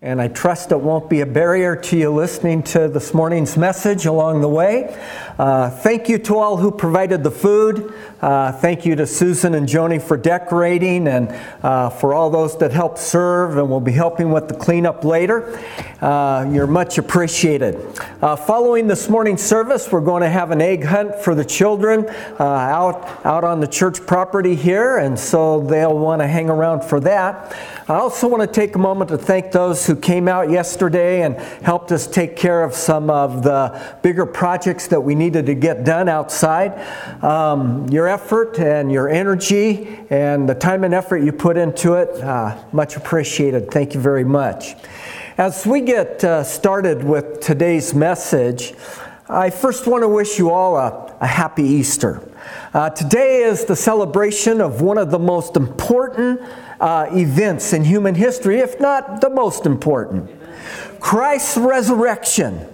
And I trust it won't be a barrier to you listening to this morning's message along the way. Thank you to all who provided the food. Thank you to Susan and Joni for decorating, and for all those that helped serve and will be helping with the cleanup later. You're much appreciated. Following this morning's service, we're going to have an egg hunt for the children out on the church property here, and so they'll want to hang around for that. I also want to take a moment to thank those who came out yesterday and helped us take care of some of the bigger projects that we needed to get done outside. Your effort and your energy and the time and effort you put into it, much appreciated. Thank you very much. As we get started with today's message, I first want to wish you all a happy Easter. Today is the celebration of one of the most important events in human history, if not the most important. Christ's resurrection.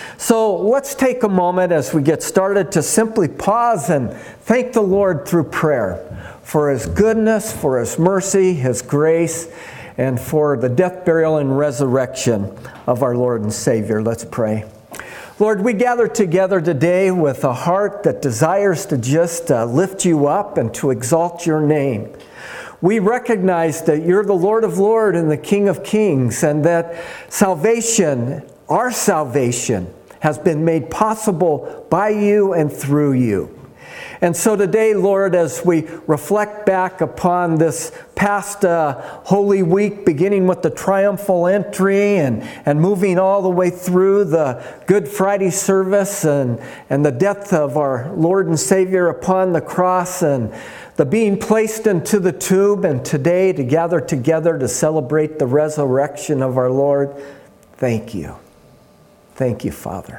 So let's take a moment as we get started to simply pause and thank the Lord through prayer for His goodness, for His mercy, His grace, and for the death, burial, and resurrection of our Lord and Savior. Let's pray. Lord, we gather together today with a heart that desires to just lift you up and to exalt your name. We recognize that you're the Lord of Lords and the King of Kings, and that salvation, our salvation, has been made possible by you and through you. And so today, Lord, as we reflect back upon this past Holy Week, beginning with the triumphal entry and moving all the way through the Good Friday service and the death of our Lord and Savior upon the cross and the being placed into the tomb, and today to gather together to celebrate the resurrection of our Lord, thank you. Thank you, Father.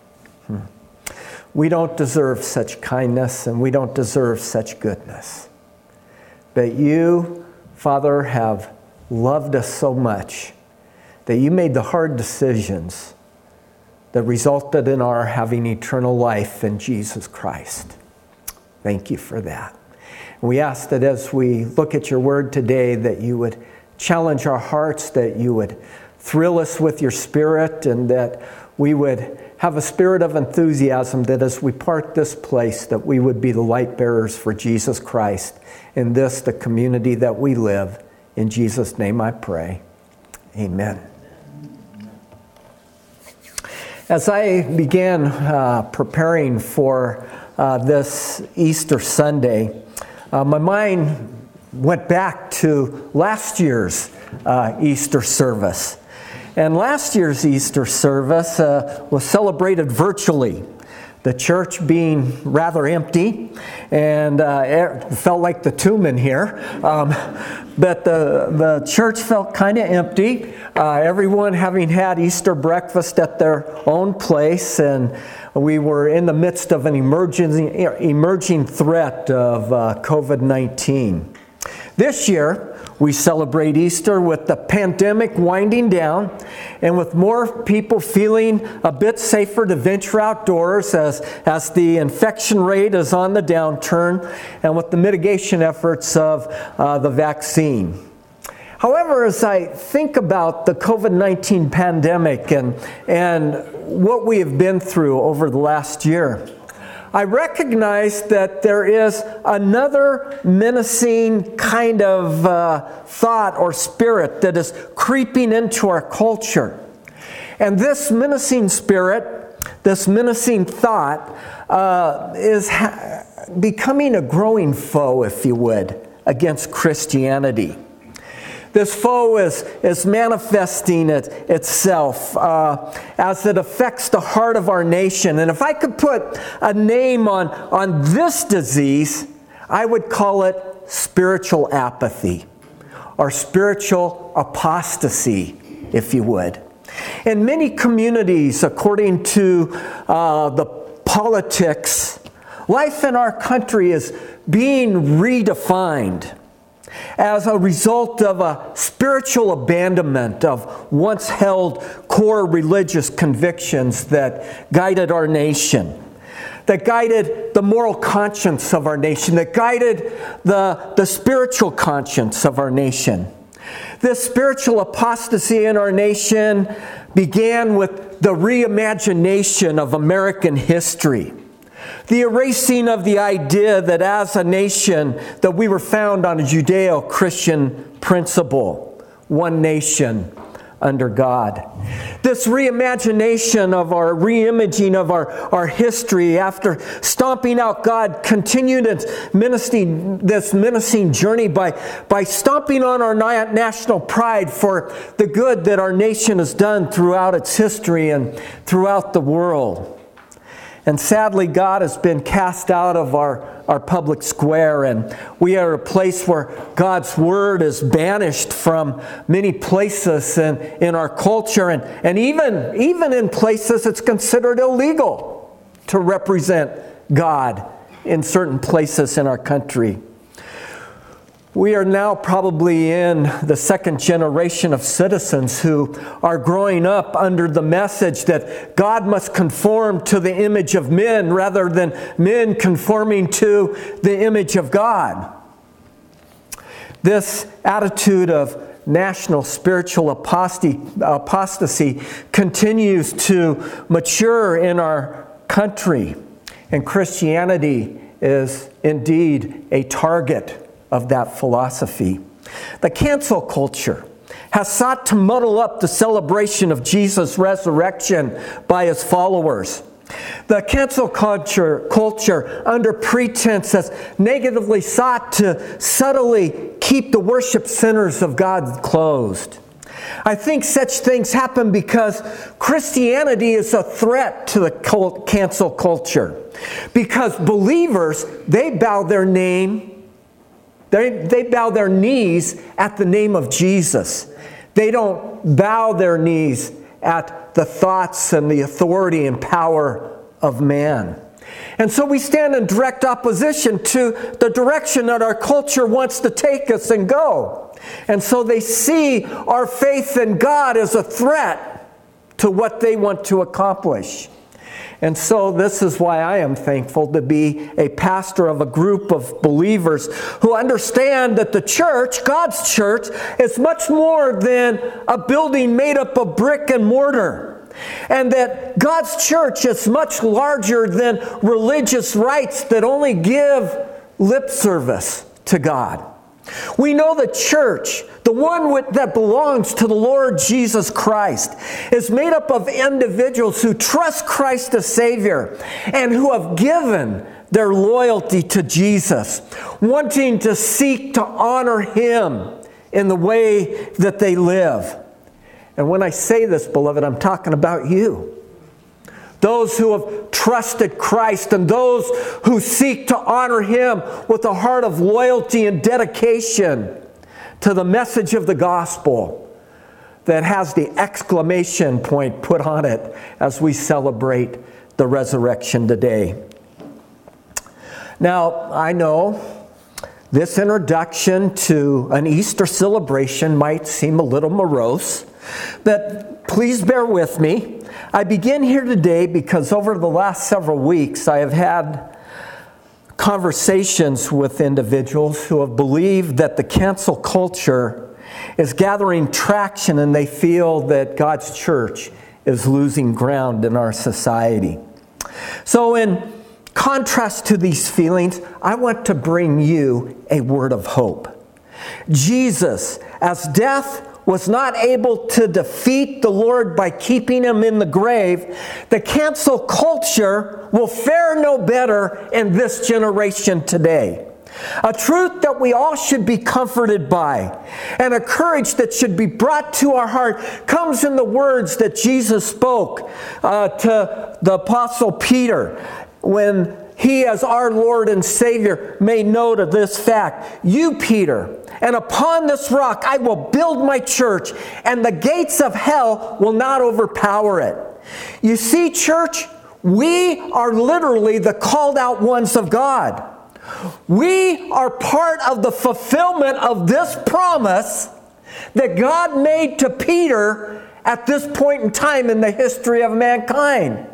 We don't deserve such kindness, and we don't deserve such goodness. But you, Father, have loved us so much that you made the hard decisions that resulted in our having eternal life in Jesus Christ. Thank you for that. And we ask that as we look at your word today, that you would challenge our hearts, that you would thrill us with your spirit, and that we would have a spirit of enthusiasm, that as we part this place, that we would be the light bearers for Jesus Christ in this, the community that we live. In Jesus' name I pray. Amen. As I began preparing for this Easter Sunday, my mind went back to last year's Easter service. And last year's Easter service was celebrated virtually, the church being rather empty, and it felt like the tomb in here. But the church felt kind of empty, everyone having had Easter breakfast at their own place, and we were in the midst of an emerging threat of COVID-19. This year, we celebrate Easter with the pandemic winding down and with more people feeling a bit safer to venture outdoors as the infection rate is on the downturn and with the mitigation efforts of the vaccine. However, as I think about the COVID-19 pandemic and what we have been through over the last year, I recognize that there is another menacing kind of thought or spirit that is creeping into our culture. And this menacing spirit, this menacing thought, is becoming a growing foe, if you would, against Christianity. This foe is manifesting itself as it affects the heart of our nation. And if I could put a name on this disease, I would call it spiritual apathy, or spiritual apostasy, if you would. In many communities, according to the politics, life in our country is being redefined as a result of a spiritual abandonment of once held core religious convictions that guided our nation, that guided the moral conscience of our nation, that guided the spiritual conscience of our nation. This spiritual apostasy in our nation began with the reimagination of American history. The erasing of the idea that as a nation that we were found on a Judeo-Christian principle, one nation under God. This reimagination of our reimaging of our history after stomping out God continued this menacing journey by stomping on our national pride for the good that our nation has done throughout its history and throughout the world. And sadly, God has been cast out of our public square, and we are a place where God's Word is banished from many places in our culture, and even in places it's considered illegal to represent God in certain places in our country. We are now probably in the second generation of citizens who are growing up under the message that God must conform to the image of men rather than men conforming to the image of God. This attitude of national spiritual apostasy continues to mature in our country, and Christianity is indeed a target of that philosophy. The cancel culture has sought to muddle up the celebration of Jesus' resurrection by his followers. The cancel culture, under pretense, has negatively sought to subtly keep the worship centers of God closed. I think such things happen because Christianity is a threat to the cancel culture. Because believers, they bow their knees at the name of Jesus. They don't bow their knees at the thoughts and the authority and power of man. And so we stand in direct opposition to the direction that our culture wants to take us and go. And so they see our faith in God as a threat to what they want to accomplish. And so this is why I am thankful to be a pastor of a group of believers who understand that the church, God's church, is much more than a building made up of brick and mortar. And that God's church is much larger than religious rites that only give lip service to God. We know the church, the one that belongs to the Lord Jesus Christ, is made up of individuals who trust Christ as Savior and who have given their loyalty to Jesus, wanting to seek to honor Him in the way that they live. And when I say this, beloved, I'm talking about you. Those who have trusted Christ and those who seek to honor Him with a heart of loyalty and dedication to the message of the gospel that has the exclamation point put on it as we celebrate the resurrection today. Now, I know this introduction to an Easter celebration might seem a little morose, but please bear with me. I begin here today because over the last several weeks I have had conversations with individuals who have believed that the cancel culture is gathering traction and they feel that God's church is losing ground in our society. So in contrast to these feelings, I want to bring you a word of hope. Jesus, as death was not able to defeat the Lord by keeping Him in the grave, the cancel culture will fare no better in this generation today. A truth that we all should be comforted by, and a courage that should be brought to our heart, comes in the words that Jesus spoke to the Apostle Peter when he, as our Lord and Savior, made note of this fact. You, Peter, and upon this rock I will build my church, and the gates of hell will not overpower it. You see, church, we are literally the called out ones of God. We are part of the fulfillment of this promise that God made to Peter at this point in time in the history of mankind.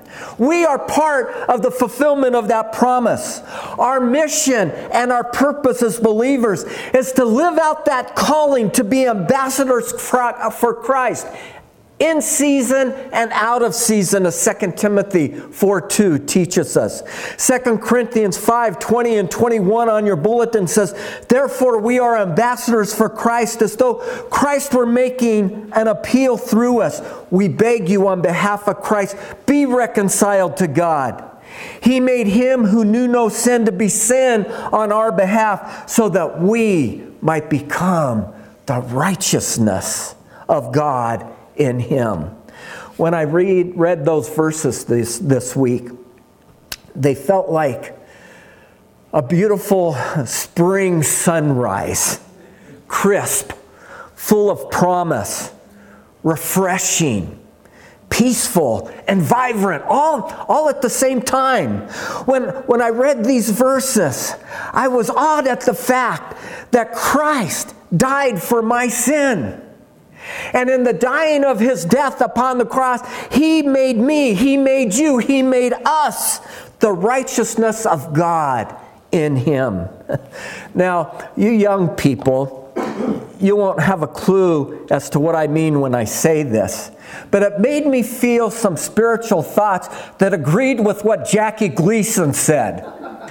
We are part of the fulfillment of that promise. Our mission and our purpose as believers is to live out that calling to be ambassadors for Christ in season and out of season, as 2 Timothy 4:2 teaches us. 2 Corinthians 5:20 and 21 on your bulletin says, "Therefore we are ambassadors for Christ, as though Christ were making an appeal through us. We beg you on behalf of Christ, be reconciled to God. He made him who knew no sin to be sin on our behalf, so that we might become the righteousness of God in him." When I read those verses this week, they felt like a beautiful spring sunrise, crisp, full of promise, refreshing, peaceful, and vibrant, all at the same time. When I read these verses, I was awed at the fact that Christ died for my sin. And in the dying of his death upon the cross, he made me, he made you, he made us the righteousness of God in him. Now, you young people, you won't have a clue as to what I mean when I say this, but it made me feel some spiritual thoughts that agreed with what Jackie Gleason said.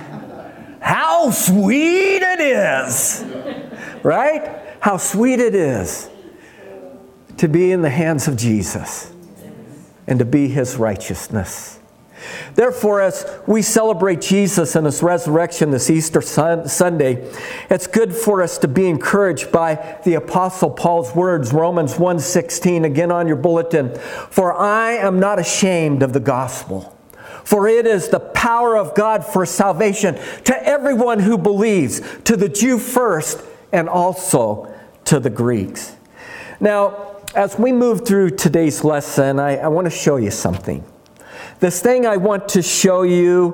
How sweet it is! Right? How sweet it is to be in the hands of Jesus and to be his righteousness. Therefore, as we celebrate Jesus and his resurrection this Easter Sunday, it's good for us to be encouraged by the Apostle Paul's words, Romans 1:16, again on your bulletin. "For I am not ashamed of the gospel, for it is the power of God for salvation to everyone who believes, to the Jew first and also to the Greeks." Now, as we move through today's lesson, I want to show you something. This thing I want to show you,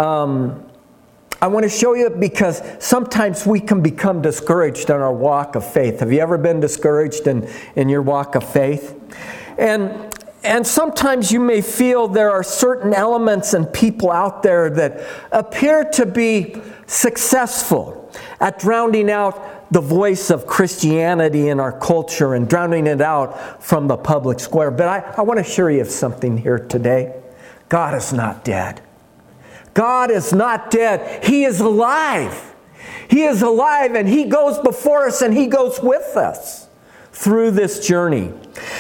because sometimes we can become discouraged in our walk of faith. Have you ever been discouraged in your walk of faith? And sometimes you may feel there are certain elements and people out there that appear to be successful at drowning out the voice of Christianity in our culture and drowning it out from the public square. But I want to assure you of something here today. God is not dead. God is not dead. He is alive. He is alive, and he goes before us and he goes with us through this journey.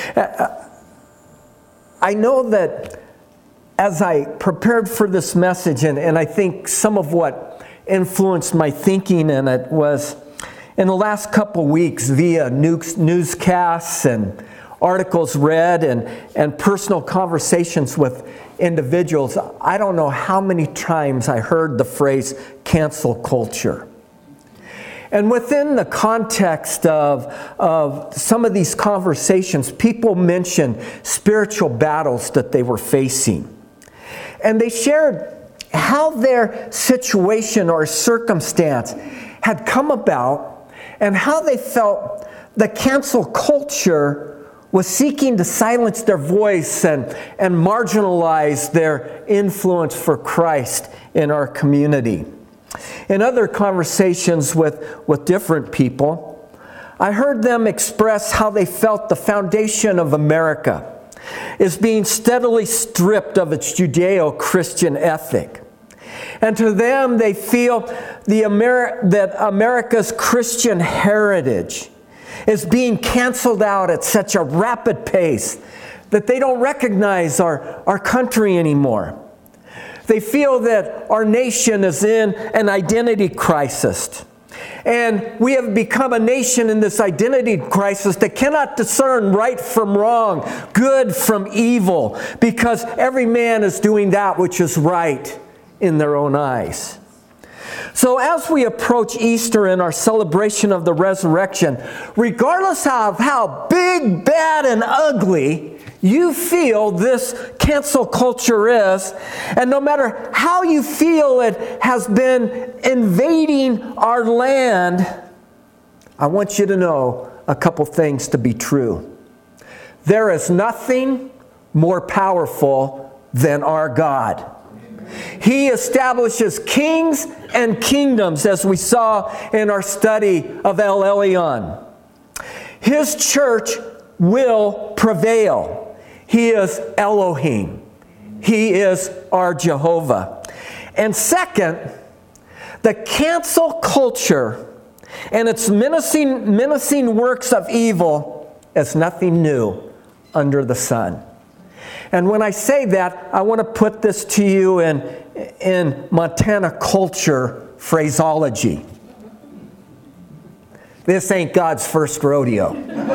I know that as I prepared for this message, and I think some of what influenced my thinking in it was in the last couple weeks via newscasts and articles read and personal conversations with individuals. I don't know how many times I heard the phrase cancel culture. And within the context of some of these conversations, people mentioned spiritual battles that they were facing. And they shared how their situation or circumstance had come about and how they felt the cancel culture was seeking to silence their voice and marginalize their influence for Christ in our community. In other conversations with different people, I heard them express how they felt the foundation of America is being steadily stripped of its Judeo-Christian ethic. And to them, they feel that America's Christian heritage is being canceled out at such a rapid pace that they don't recognize our country anymore. They feel that our nation is in an identity crisis. And we have become a nation in this identity crisis that cannot discern right from wrong, good from evil, because every man is doing that which is right in their own eyes. So as we approach Easter in our celebration of the resurrection, regardless of how big, bad, and ugly you feel this cancel culture is, and no matter how you feel it has been invading our land, I want you to know a couple things to be true. There is nothing more powerful than our God. He establishes kings and kingdoms, as we saw in our study of El Elyon. His church will prevail. He is Elohim. He is our Jehovah. And second, the cancel culture and its menacing works of evil is nothing new under the sun. And when I say that, I want to put this to you in Montana culture phraseology. This ain't God's first rodeo.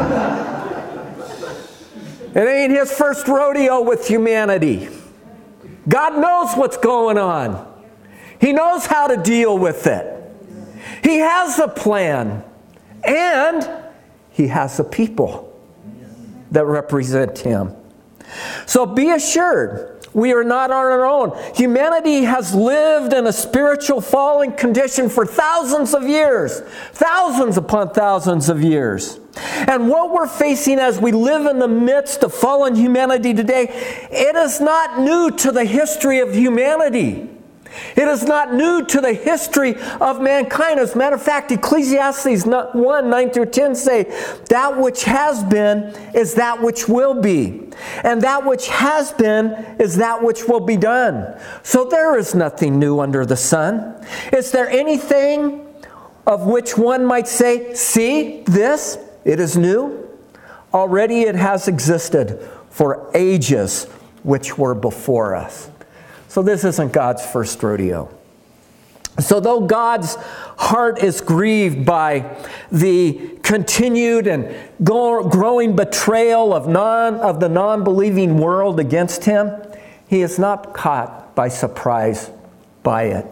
It ain't His first rodeo with humanity. God knows what's going on. He knows how to deal with it. He has a plan. And He has a people that represent Him. So be assured, we are not on our own. Humanity has lived in a spiritual fallen condition for thousands of years. Thousands upon thousands of years. And what we're facing as we live in the midst of fallen humanity today, it is not new to the history of humanity. It is not new to the history of mankind. As a matter of fact, Ecclesiastes 1, 9 through 10 say, that which has been is that which will be. And that which has been is that which will be done. So there is nothing new under the sun. Is there anything of which one might say, see, this, it is new? Already it has existed for ages which were before us. So this isn't God's first rodeo. So though God's heart is grieved by the continued and growing betrayal of the non-believing world against Him, He is not caught by surprise by it.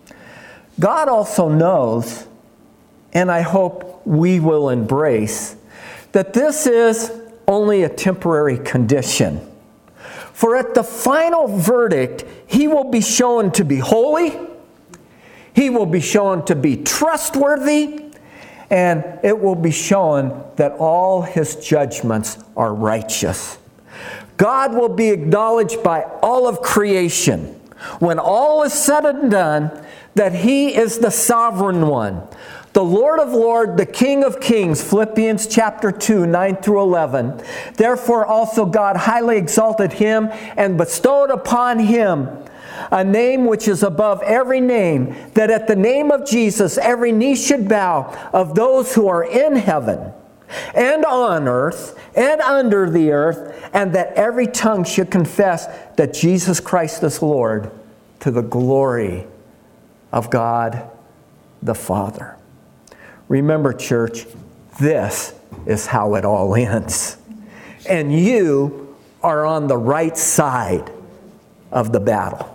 God also knows, and I hope we will embrace, that this is only a temporary condition. For at the final verdict, He will be shown to be holy, He will be shown to be trustworthy, and it will be shown that all His judgments are righteous. God will be acknowledged by all of creation, when all is said and done, that He is the sovereign one, the Lord of Lords, the King of Kings, Philippians chapter 2, 9 through 11. Therefore also God highly exalted Him and bestowed upon Him a name which is above every name, that at the name of Jesus every knee should bow, of those who are in heaven and on earth and under the earth, and that every tongue should confess that Jesus Christ is Lord, to the glory of God the Father. Remember, church, this is how it all ends. And you are on the right side of the battle.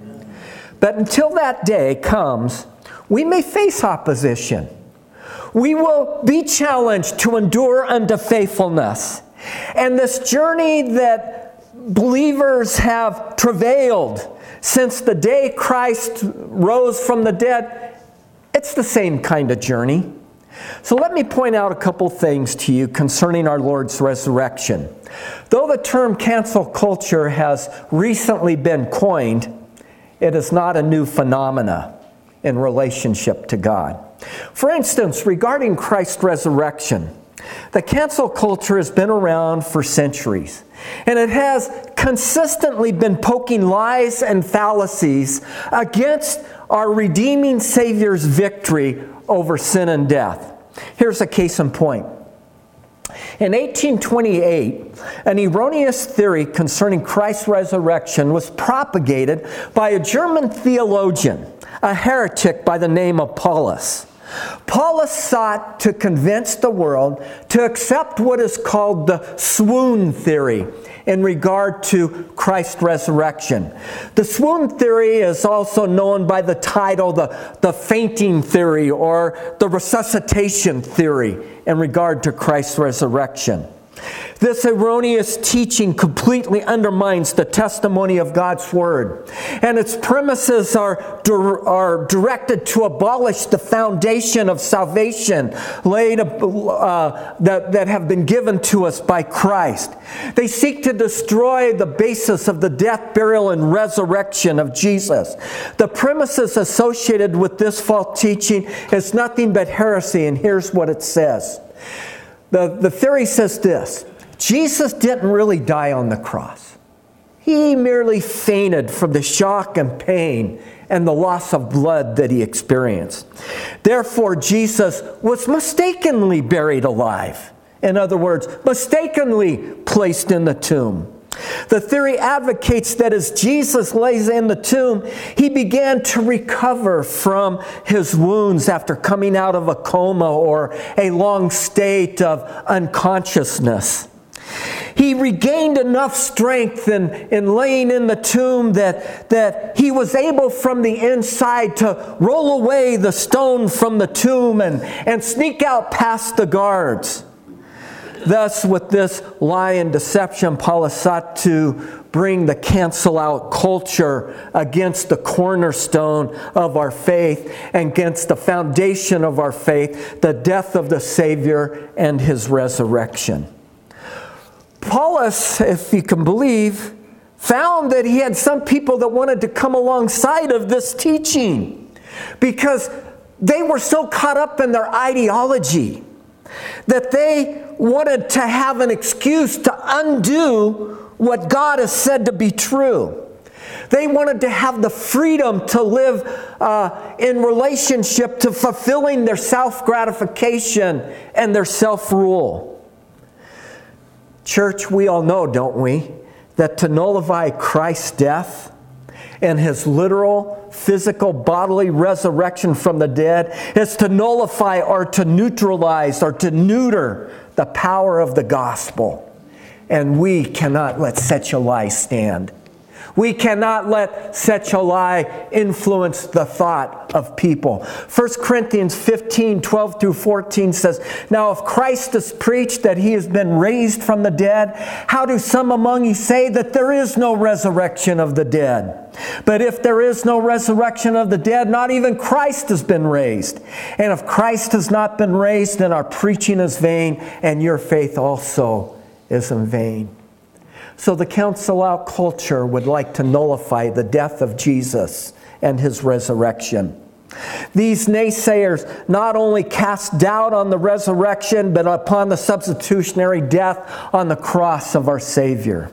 But until that day comes, we may face opposition. We will be challenged to endure unto faithfulness. And this journey that believers have travailed since the day Christ rose from the dead, it's the same kind of journey. So let me point out a couple things to you concerning our Lord's resurrection. Though the term cancel culture has recently been coined, it is not a new phenomena in relationship to God. For instance, regarding Christ's resurrection, the cancel culture has been around for centuries, and it has consistently been poking lies and fallacies against our redeeming Savior's victory over sin and death. Here's a case in point. In 1828, an erroneous theory concerning Christ's resurrection was propagated by a German theologian, a heretic by the name of Paulus. Paulus sought to convince the world to accept what is called the swoon theory in regard to Christ's resurrection. The swoon theory is also known by the title the fainting theory or the resuscitation theory in regard to Christ's resurrection. This erroneous teaching completely undermines the testimony of God's Word, and its premises are directed to abolish the foundation of salvation that have been given to us by Christ. They seek to destroy the basis of the death, burial, and resurrection of Jesus. The premises associated with this false teaching is nothing but heresy, and here's what it says. The theory says this: Jesus didn't really die on the cross. He merely fainted from the shock and pain and the loss of blood that he experienced. Therefore, Jesus was mistakenly buried alive. In other words, mistakenly placed in the tomb. The theory advocates that as Jesus lays in the tomb, he began to recover from his wounds after coming out of a coma or a long state of unconsciousness. He regained enough strength in laying in the tomb that he was able from the inside to roll away the stone from the tomb and sneak out past the guards. Thus, with this lie and deception, Paul has sought to bring the cancel-out culture against the cornerstone of our faith and against the foundation of our faith, the death of the Savior and his resurrection. Paulus, if you can believe, found that he had some people that wanted to come alongside of this teaching because they were so caught up in their ideology that they wanted to have an excuse to undo what God has said to be true. They wanted to have the freedom to live in relationship to fulfilling their self-gratification and their self-rule. Church, we all know, don't we, that to nullify Christ's death and his literal, physical, bodily resurrection from the dead is to nullify or to neutralize or to neuter the power of the gospel. And we cannot let such a lie stand. We cannot let such a lie influence the thought of people. 1 Corinthians 15, 12 through 14 says, "Now if Christ is preached that he has been raised from the dead, how do some among you say that there is no resurrection of the dead? But if there is no resurrection of the dead, not even Christ has been raised. And if Christ has not been raised, then our preaching is vain, and your faith also is in vain." So the cancel-out culture would like to nullify the death of Jesus and his resurrection. These naysayers not only cast doubt on the resurrection, but upon the substitutionary death on the cross of our Savior.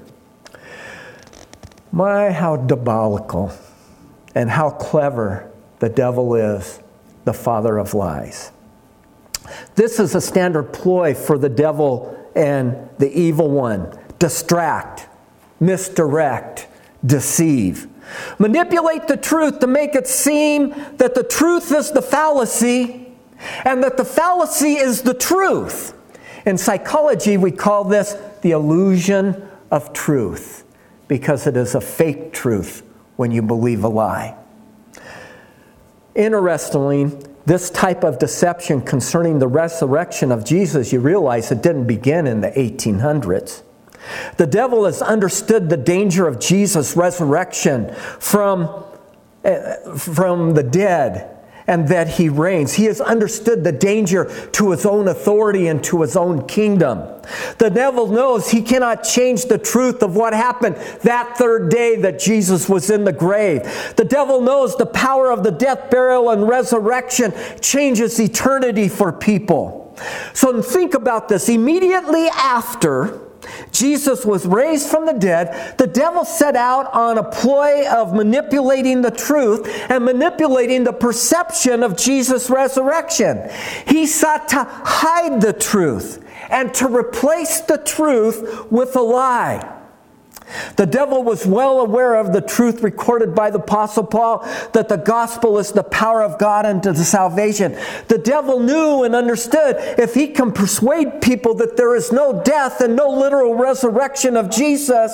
My, how diabolical and how clever the devil is, the father of lies. This is a standard ploy for the devil and the evil one. Distract, misdirect, deceive. Manipulate the truth to make it seem that the truth is the fallacy and that the fallacy is the truth. In psychology, we call this the illusion of truth because it is a fake truth when you believe a lie. Interestingly, this type of deception concerning the resurrection of Jesus, you realize it didn't begin in the 1800s. The devil has understood the danger of Jesus' resurrection from the dead and that he reigns. He has understood the danger to his own authority and to his own kingdom. The devil knows he cannot change the truth of what happened that third day that Jesus was in the grave. The devil knows the power of the death, burial, and resurrection changes eternity for people. So think about this. Immediately after Jesus was raised from the dead, the devil set out on a ploy of manipulating the truth and manipulating the perception of Jesus' resurrection. He sought to hide the truth and to replace the truth with a lie. The devil was well aware of the truth recorded by the Apostle Paul, that the gospel is the power of God unto the salvation. The devil knew and understood if he can persuade people that there is no death and no literal resurrection of Jesus,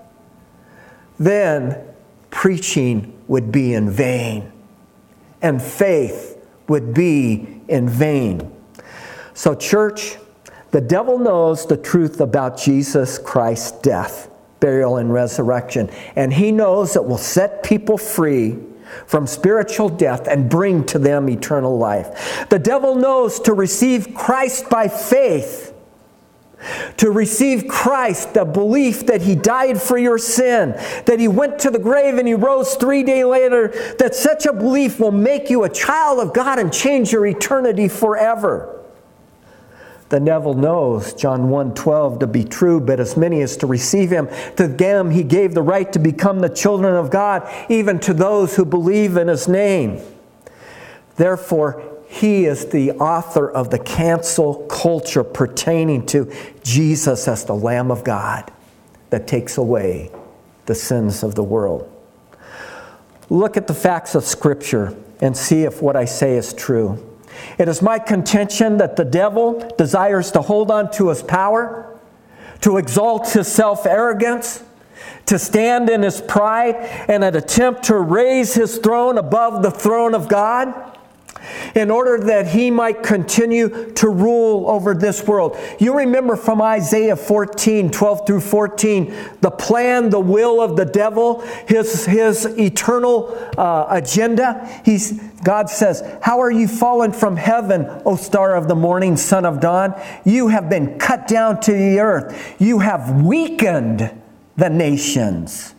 then preaching would be in vain and faith would be in vain. So church, The devil knows the truth about Jesus Christ's death, burial, and resurrection. And he knows it will set people free from spiritual death and bring to them eternal life. The devil knows to receive Christ by faith, to receive Christ, the belief that he died for your sin, that he went to the grave and he rose 3 days later, that such a belief will make you a child of God and change your eternity forever. The devil knows John 1:12 to be true, but as many as to receive him, to them he gave the right to become the children of God, even to those who believe in his name. Therefore, he is the author of the cancel culture pertaining to Jesus as the Lamb of God that takes away the sins of the world. Look at the facts of Scripture and see if what I say is true. It is my contention that the devil desires to hold on to his power, to exalt his self-arrogance, to stand in his pride, and an attempt to raise his throne above the throne of God, in order that he might continue to rule over this world. You remember from Isaiah 14, 12 through 14, the plan, the will of the devil, his eternal agenda. God says, "How are you fallen from heaven, O star of the morning, son of dawn? You have been cut down to the earth. You have weakened the nations."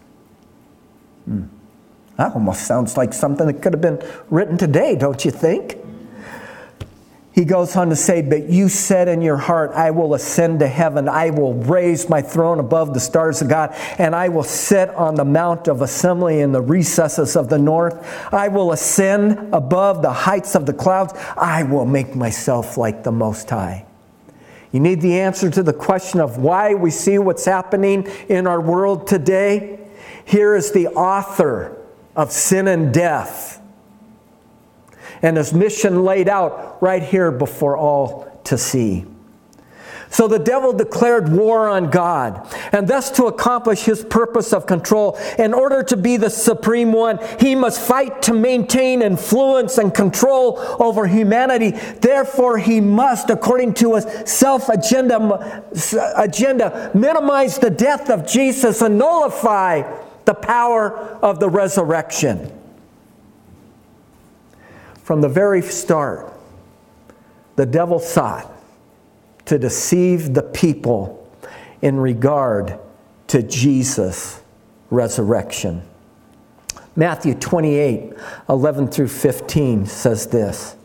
That almost sounds like something that could have been written today, don't you think? He goes on to say, "But you said in your heart, I will ascend to heaven. I will raise my throne above the stars of God, and I will sit on the mount of assembly in the recesses of the north. I will ascend above the heights of the clouds. I will make myself like the Most High." You need the answer to the question of why we see what's happening in our world today? Here is the author of sin and death, and his mission laid out right here before all to see. So the devil declared war on God, and thus to accomplish his purpose of control, in order to be the supreme one, he must fight to maintain influence and control over humanity. Therefore, he must, according to his self-agenda, minimize the death of Jesus and nullify the power of the resurrection. From the very start, the devil sought to deceive the people in regard to Jesus' resurrection. Matthew 28, 11 through 15 says this.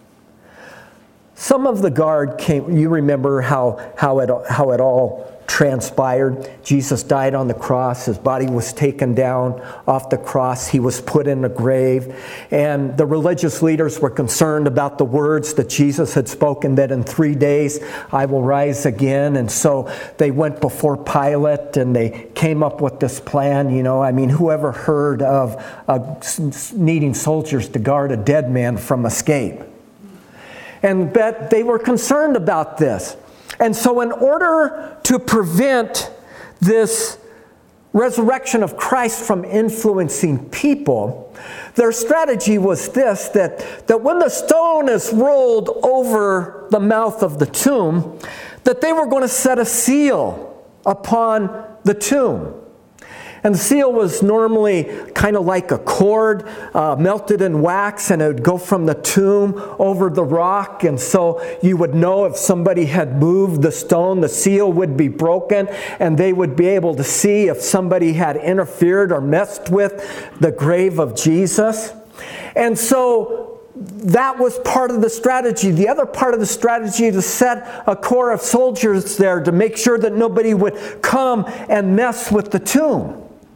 Some of the guard came. You remember how it all transpired. Jesus died on the cross. His body was taken down off the cross. He was put in a grave. And the religious leaders were concerned about the words that Jesus had spoken, that in 3 days I will rise again. And so they went before Pilate and they came up with this plan. Whoever heard of needing soldiers to guard a dead man from escape? And but they were concerned about this. And so in order to prevent this resurrection of Christ from influencing people, their strategy was this, that when the stone is rolled over the mouth of the tomb, that they were going to set a seal upon the tomb. And the seal was normally kind of like a cord melted in wax, and it would go from the tomb over the rock. And so you would know if somebody had moved the stone, the seal would be broken, and they would be able to see if somebody had interfered or messed with the grave of Jesus. And so that was part of the strategy. The other part of the strategy to set a corps of soldiers there to make sure that nobody would come and mess with the tomb.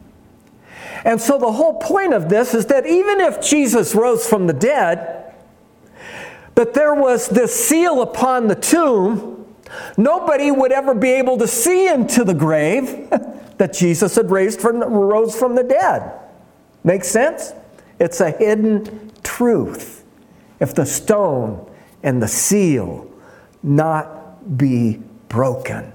And so the whole point of this is that even if Jesus rose from the dead, but there was this seal upon the tomb, nobody would ever be able to see into the grave that Jesus had rose from the dead. Make sense? It's a hidden truth. If the stone and the seal not be broken,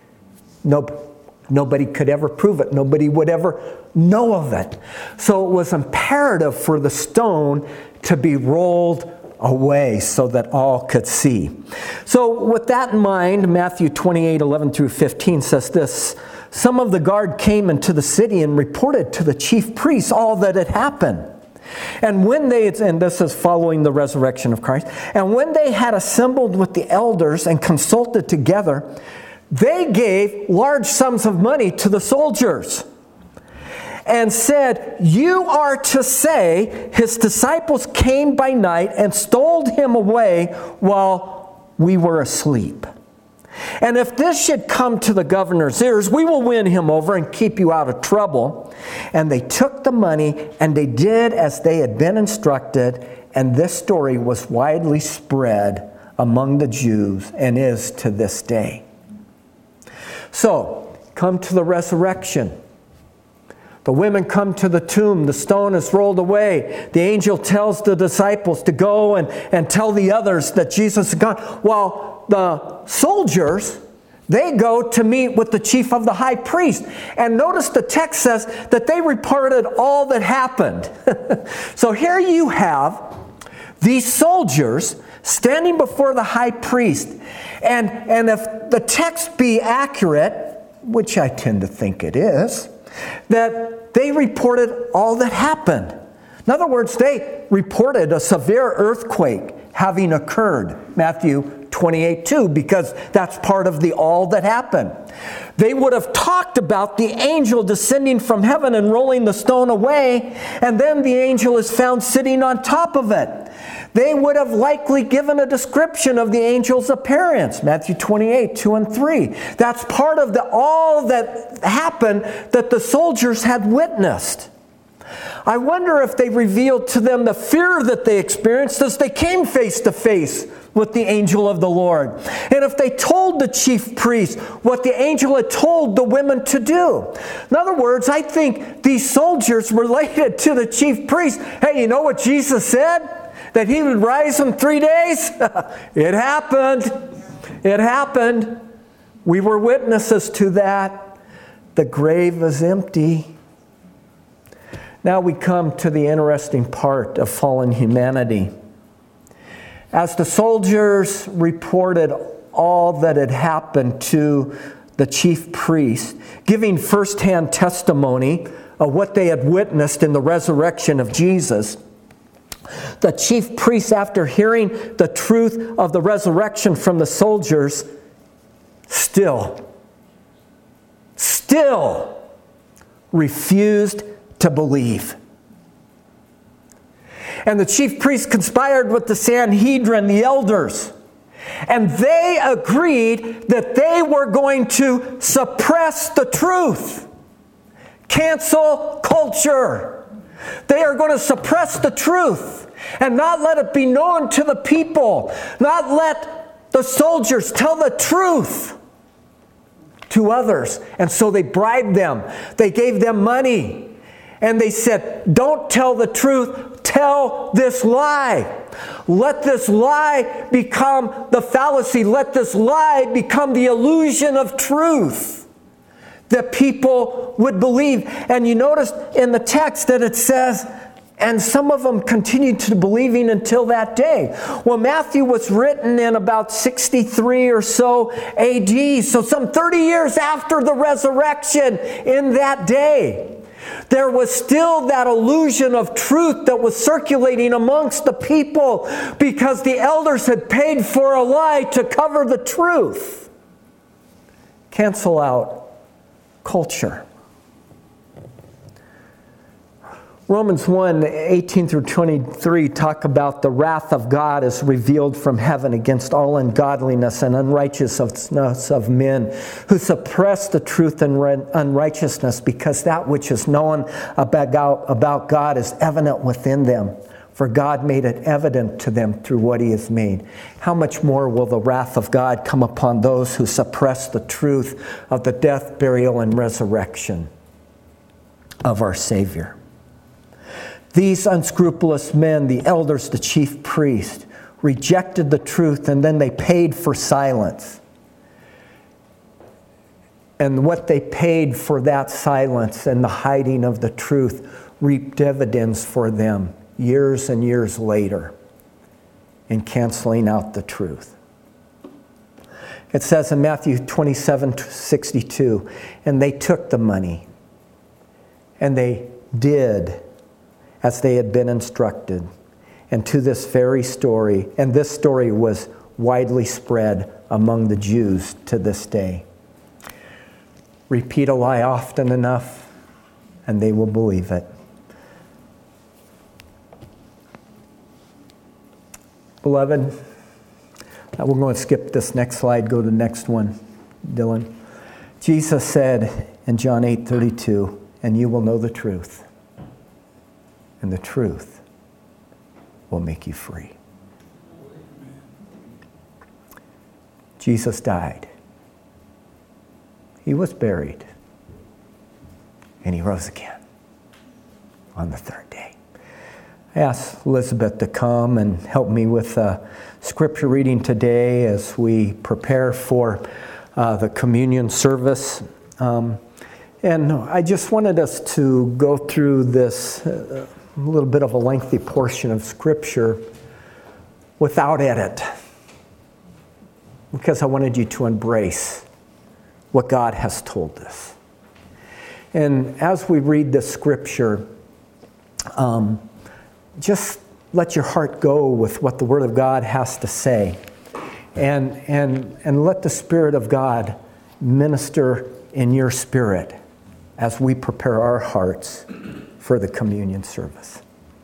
nobody could ever prove it. Nobody would ever know of it. So it was imperative for the stone to be rolled away so that all could see. So with that in mind, Matthew 28:11 through 15 says this: some of the guard came into the city and reported to the chief priests all that had happened. And this is following the resurrection of Christ, and when they had assembled with the elders and consulted together, they gave large sums of money to the soldiers and said, "You are to say, his disciples came by night and stole him away while we were asleep. And if this should come to the governor's ears, we will win him over and keep you out of trouble." And they took the money and they did as they had been instructed. And this story was widely spread among the Jews and is to this day. So, come to the resurrection. The women come to the tomb. The stone is rolled away. The angel tells the disciples to go and tell the others that Jesus is gone. While the soldiers, they go to meet with the chief of the high priest. And notice the text says that they reported all that happened. So here you have these soldiers standing before the high priest. And if the text be accurate, which I tend to think it is, that they reported all that happened. In other words, they reported a severe earthquake having occurred. Matthew 28:2, because that's part of the all that happened. They would have talked about the angel descending from heaven and rolling the stone away, and then the angel is found sitting on top of it. They would have likely given a description of the angel's appearance. Matthew 28:2 and 3. That's part of the all that happened that the soldiers had witnessed. I wonder if they revealed to them the fear that they experienced as they came face to face with the angel of the Lord. And if they told the chief priest what the angel had told the women to do. In other words, I think these soldiers related to the chief priest, "Hey, you know what Jesus said? That he would rise in 3 days?" It happened. It happened. We were witnesses to that. The grave is empty. Now we come to the interesting part of fallen humanity. As the soldiers reported all that had happened to the chief priest, giving firsthand testimony of what they had witnessed in the resurrection of Jesus, the chief priest, after hearing the truth of the resurrection from the soldiers, still refused to believe. And the chief priest conspired with the Sanhedrin, the elders, and they agreed that they were going to suppress the truth. Cancel culture. They are going to suppress the truth and not let it be known to the people. Not let the soldiers tell the truth to others. And so they bribed them. They gave them money. And they said, "Don't tell the truth, tell this lie. Let this lie become the fallacy. Let this lie become the illusion of truth that people would believe." And you notice in the text that it says, and some of them continued to believing until that day. Well, Matthew was written in about 63 or so AD, so some 30 years after the resurrection in that day. There was still that illusion of truth that was circulating amongst the people because the elders had paid for a lie to cover the truth. Cancel out culture. Romans 1:18 through 23 talk about the wrath of God is revealed from heaven against all ungodliness and unrighteousness of men who suppress the truth and unrighteousness, because that which is known about God is evident within them. For God made it evident to them through what He has made. How much more will the wrath of God come upon those who suppress the truth of the death, burial, and resurrection of our Savior? These unscrupulous men, the elders, the chief priest, rejected the truth, and then they paid for silence. And what they paid for that silence and the hiding of the truth reaped dividends for them years and years later in canceling out the truth. It says in Matthew 27:62, and they took the money, and they did as they had been instructed. And to this very story, and this story was widely spread among the Jews to this day. Repeat a lie often enough, and they will believe it. Beloved, we're going to skip this next slide. Go to the next one, Dylan. Jesus said in John 8:32, and you will know the truth, and the truth will make you free. Jesus died. He was buried. And he rose again on the third day. I asked Elizabeth to come and help me with scripture reading today as we prepare for the communion service. And I just wanted us to go through this a little bit of a lengthy portion of scripture without edit, because I wanted you to embrace what God has told us. And as we read this scripture, just let your heart go with what the Word of God has to say. And let the Spirit of God minister in your spirit as we prepare our hearts for the communion service.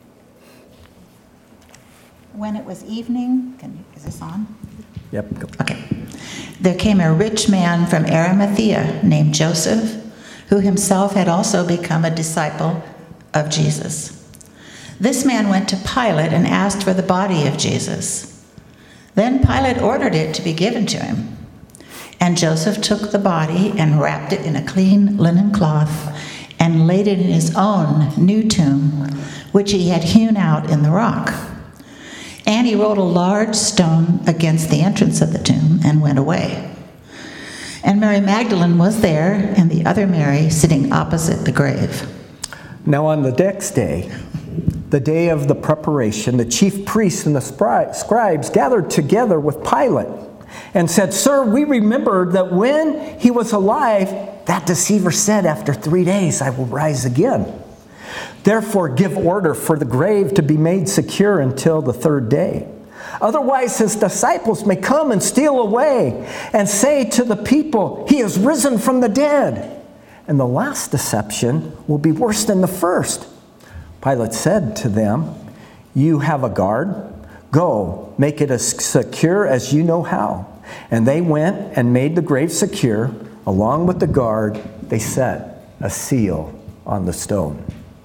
When it was evening, is this on? Yep. Go. Okay. There came a rich man from Arimathea named Joseph, who himself had also become a disciple of Jesus. This man went to Pilate and asked for the body of Jesus. Then Pilate ordered it to be given to him. And Joseph took the body and wrapped it in a clean linen cloth and laid it in his own new tomb, which he had hewn out in the rock. And he rolled a large stone against the entrance of the tomb and went away. And Mary Magdalene was there, and the other Mary sitting opposite the grave. Now on the next day, the day of the preparation, the chief priests and the scribes gathered together with Pilate and said, "Sir, we remembered that when he was alive, that deceiver said, 'After 3 days I will rise again.' Therefore give order for the grave to be made secure until the third day. Otherwise his disciples may come and steal away and say to the people, 'He has risen from the dead.' And the last deception will be worse than the first." Pilate said to them, "You have a guard? Go, make it as secure as you know how." And they went and made the grave secure. Along with the guard, they set a seal on the stone.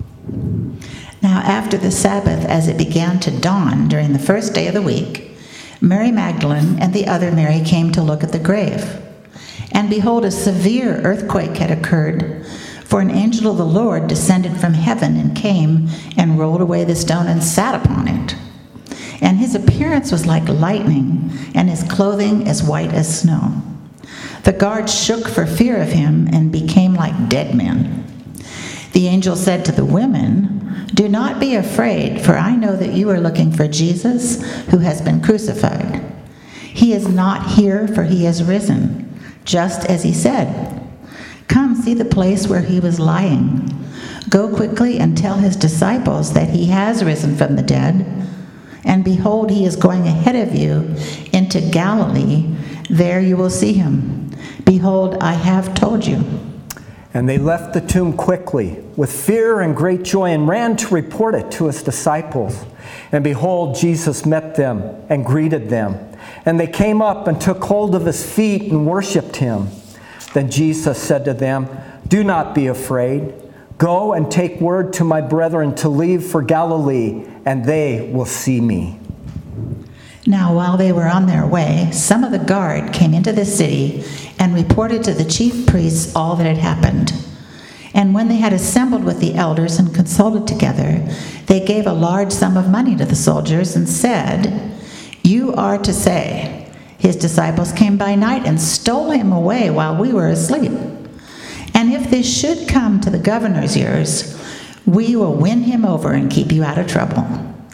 Now after the Sabbath, as it began to dawn during the first day of the week, Mary Magdalene and the other Mary came to look at the grave. And behold, a severe earthquake had occurred, for an angel of the Lord descended from heaven and came and rolled away the stone and sat upon it. And his appearance was like lightning, and his clothing as white as snow. The guards shook for fear of him and became like dead men. The angel said to the women, "Do not be afraid, for I know that you are looking for Jesus, who has been crucified. He is not here, for he has risen, just as he said. Come, see the place where he was lying. Go quickly and tell his disciples that he has risen from the dead. And behold, he is going ahead of you into Galilee. There you will see him. Behold, I have told you." And they left the tomb quickly with fear and great joy and ran to report it to his disciples. And behold, Jesus met them and greeted them. And they came up and took hold of his feet and worshipped him. Then Jesus said to them, "Do not be afraid. Go and take word to my brethren to leave for Galilee, and they will see me." Now while they were on their way, some of the guard came into the city and reported to the chief priests all that had happened. And when they had assembled with the elders and consulted together, they gave a large sum of money to the soldiers and said, "You are to say, 'His disciples came by night and stole him away while we were asleep.' And if this should come to the governor's ears, we will win him over and keep you out of trouble.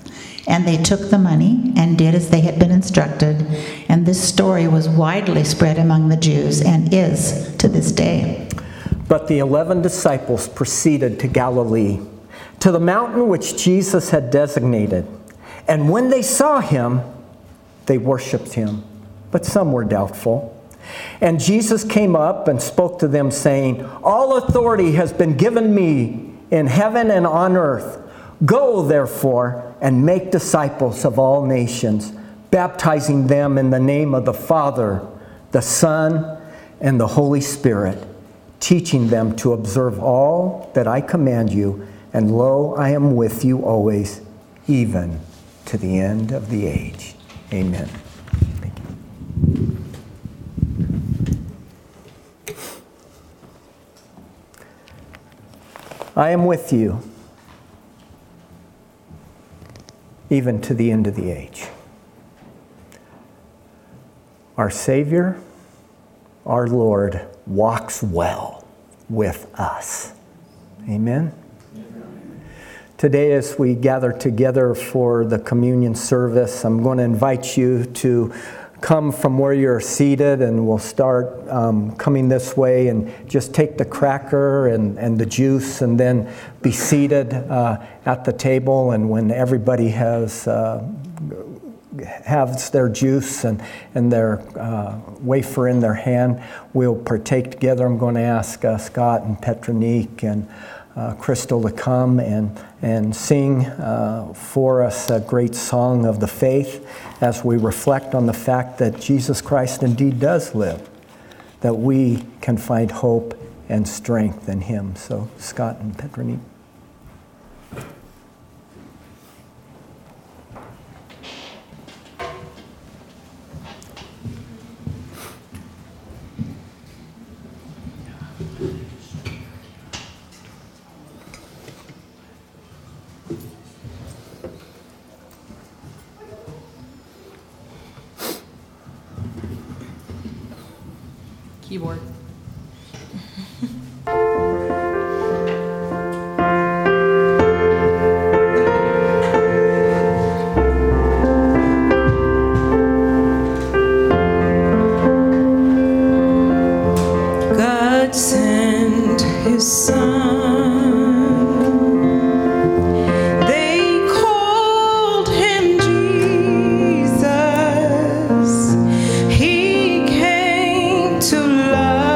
And they took the money and did as they had been instructed, and this story was widely spread among the Jews and is to this day. But the 11 disciples proceeded to Galilee, to the mountain which Jesus had designated. And when they saw him, they worshipped him, but some were doubtful. And Jesus came up and spoke to them, saying, "All authority has been given me in heaven and on earth. Go, therefore, and make disciples of all nations, baptizing them in the name of the Father, the Son, and the Holy Spirit, teaching them to observe all that I command you. And lo, I am with you always, even to the end of the age." Amen. Thank you. I am with you, even to the end of the age. Our Savior, our Lord, walks well with us. Amen. Today, as we gather together for the communion service, I'm going to invite you to come from where you're seated, and we'll start coming this way, and just take the cracker and the juice, and then be seated at the table. And when everybody has their juice and their wafer in their hand, we'll partake together. I'm going to ask Scott and Petronique and Crystal to come and sing for us a great song of the faith as we reflect on the fact that Jesus Christ indeed does live, that we can find hope and strength in him. So Scott and Petronique. Keyboard. God sent his son. They called him Jesus. He came to love.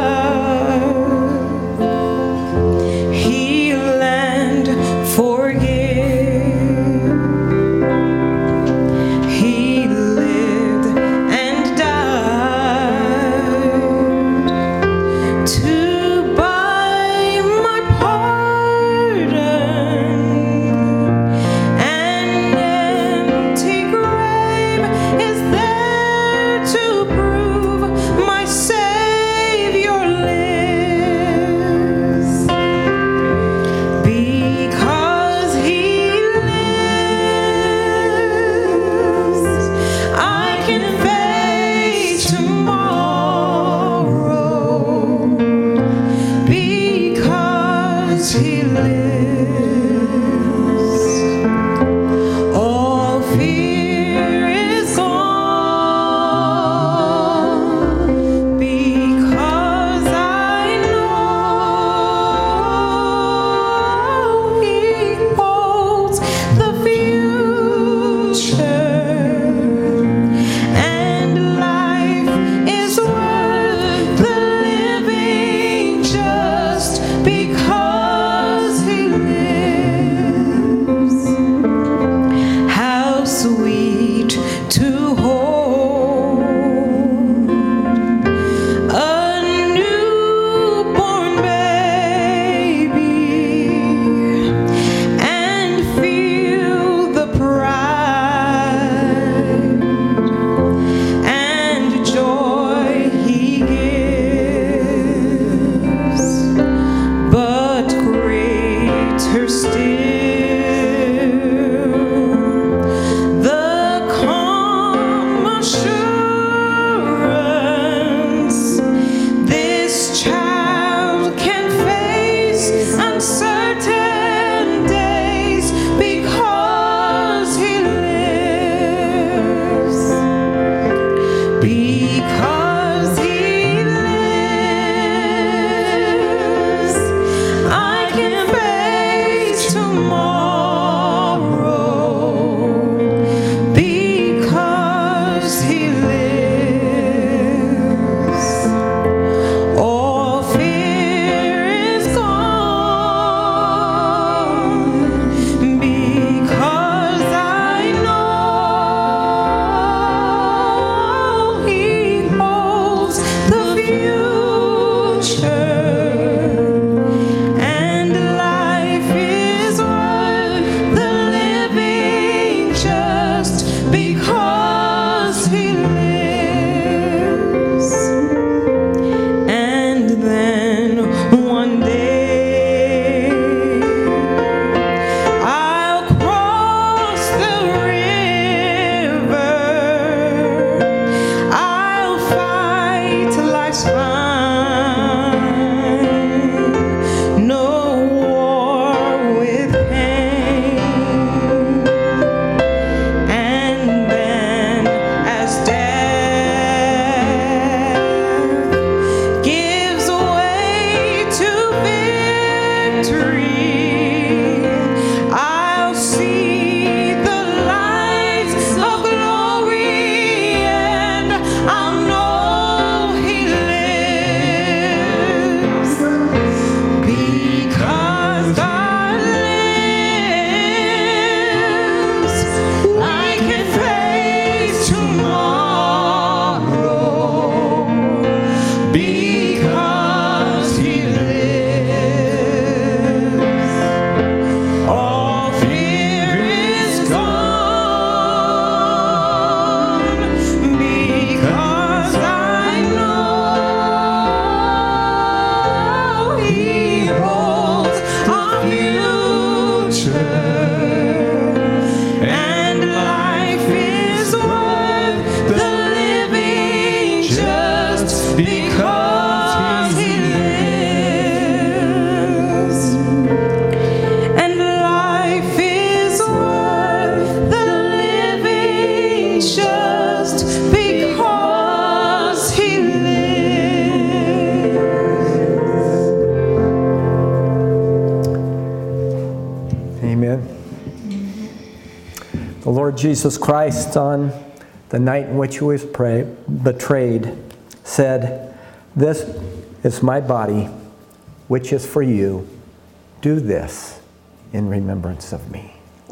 The Lord Jesus Christ, on the night in which he was betrayed, said, "This is my body, which is for you. Do this in remembrance of me."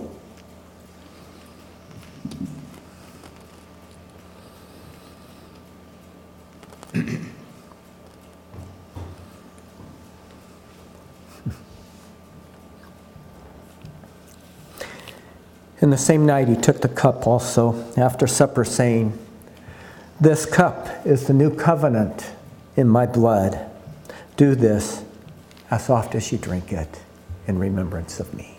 In the same night, he took the cup also after supper, saying, "This cup is the new covenant in my blood. Do this as oft as you drink it in remembrance of me."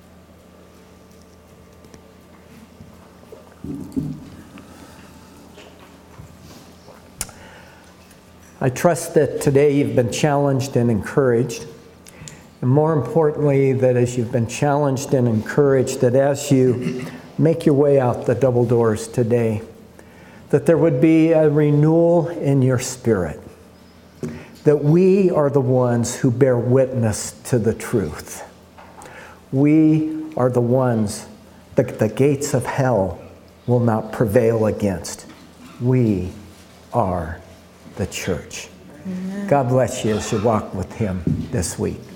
I trust that today you've been challenged and encouraged. And more importantly, that as you've been challenged and encouraged, that as you make your way out the double doors today, that there would be a renewal in your spirit. That we are the ones who bear witness to the truth. We are the ones that the gates of hell will not prevail against. We are the church. Amen. God bless you as you walk with him this week.